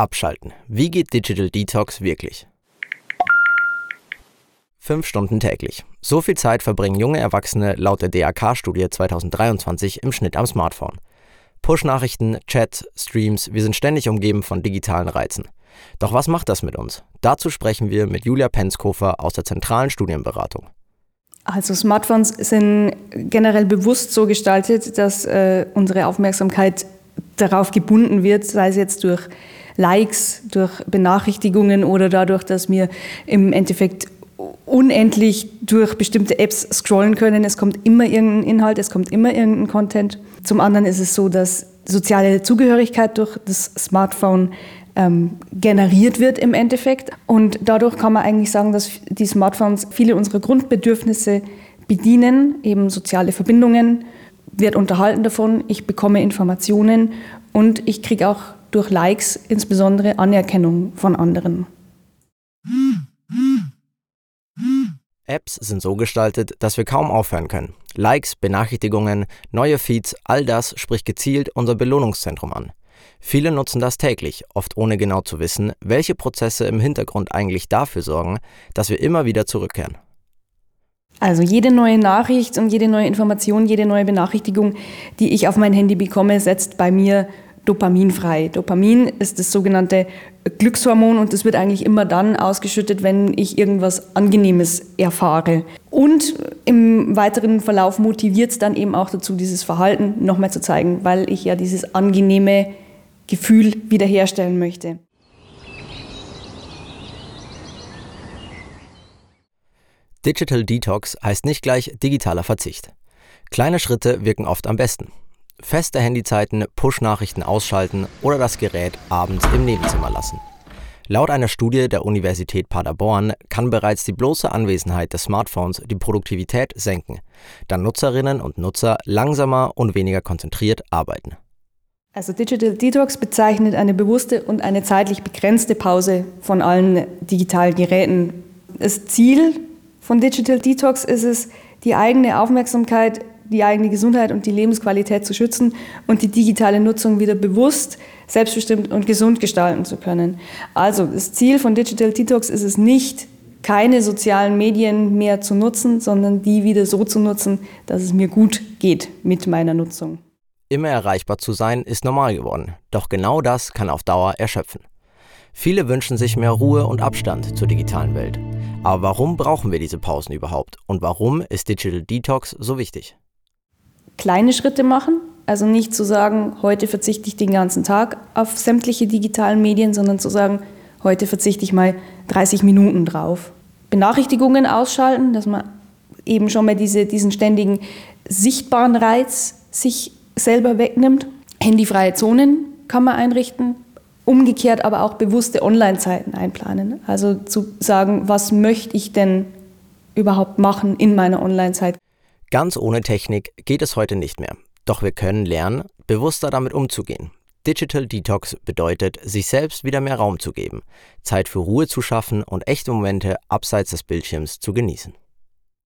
Abschalten. Wie geht Digital Detox wirklich? 5 Stunden täglich. So viel Zeit verbringen junge Erwachsene laut der DAK-Studie 2023 im Schnitt am Smartphone. Push-Nachrichten, Chat, Streams, wir sind ständig umgeben von digitalen Reizen. Doch was macht das mit uns? Dazu sprechen wir mit Julia Penskofer aus der zentralen Studienberatung. Also Smartphones sind generell bewusst so gestaltet, dass unsere Aufmerksamkeit darauf gebunden wird, sei es jetzt durch Likes, durch Benachrichtigungen oder dadurch, dass wir im Endeffekt unendlich durch bestimmte Apps scrollen können. Es kommt immer irgendein Inhalt, es kommt immer irgendein Content. Zum anderen ist es so, dass soziale Zugehörigkeit durch das Smartphone generiert wird im Endeffekt. Und dadurch kann man eigentlich sagen, dass die Smartphones viele unserer Grundbedürfnisse bedienen, eben soziale Verbindungen, wird unterhalten davon, ich bekomme Informationen und ich kriege auch durch Likes insbesondere Anerkennung von anderen. Apps sind so gestaltet, dass wir kaum aufhören können. Likes, Benachrichtigungen, neue Feeds, all das spricht gezielt unser Belohnungszentrum an. Viele nutzen das täglich, oft ohne genau zu wissen, welche Prozesse im Hintergrund eigentlich dafür sorgen, dass wir immer wieder zurückkehren. Also jede neue Nachricht und jede neue Information, jede neue Benachrichtigung, die ich auf mein Handy bekomme, setzt bei mir Dopamin frei. Dopamin ist das sogenannte Glückshormon und das wird eigentlich immer dann ausgeschüttet, wenn ich irgendwas Angenehmes erfahre. Und im weiteren Verlauf motiviert es dann eben auch dazu, dieses Verhalten nochmal zu zeigen, weil ich ja dieses angenehme Gefühl wiederherstellen möchte. Digital Detox heißt nicht gleich digitaler Verzicht. Kleine Schritte wirken oft am besten. Feste Handyzeiten, Push-Nachrichten ausschalten oder das Gerät abends im Nebenzimmer lassen. Laut einer Studie der Universität Paderborn kann bereits die bloße Anwesenheit des Smartphones die Produktivität senken, da Nutzerinnen und Nutzer langsamer und weniger konzentriert arbeiten. Also Digital Detox bezeichnet eine bewusste und eine zeitlich begrenzte Pause von allen digitalen Geräten. Das Ziel von Digital Detox ist es, die eigene Aufmerksamkeit, die eigene Gesundheit und die Lebensqualität zu schützen und die digitale Nutzung wieder bewusst, selbstbestimmt und gesund gestalten zu können. Also das Ziel von Digital Detox ist es nicht, keine sozialen Medien mehr zu nutzen, sondern die wieder so zu nutzen, dass es mir gut geht mit meiner Nutzung. Immer erreichbar zu sein ist normal geworden, doch genau das kann auf Dauer erschöpfen. Viele wünschen sich mehr Ruhe und Abstand zur digitalen Welt. Aber warum brauchen wir diese Pausen überhaupt und warum ist Digital Detox so wichtig? Kleine Schritte machen, also nicht zu sagen, heute verzichte ich den ganzen Tag auf sämtliche digitalen Medien, sondern zu sagen, heute verzichte ich mal 30 Minuten drauf. Benachrichtigungen ausschalten, dass man eben schon mal diesen ständigen sichtbaren Reiz sich selber wegnimmt. Handyfreie Zonen kann man einrichten. Umgekehrt aber auch bewusste Online-Zeiten einplanen. Also zu sagen, was möchte ich denn überhaupt machen in meiner Online-Zeit. Ganz ohne Technik geht es heute nicht mehr. Doch wir können lernen, bewusster damit umzugehen. Digital Detox bedeutet, sich selbst wieder mehr Raum zu geben, Zeit für Ruhe zu schaffen und echte Momente abseits des Bildschirms zu genießen.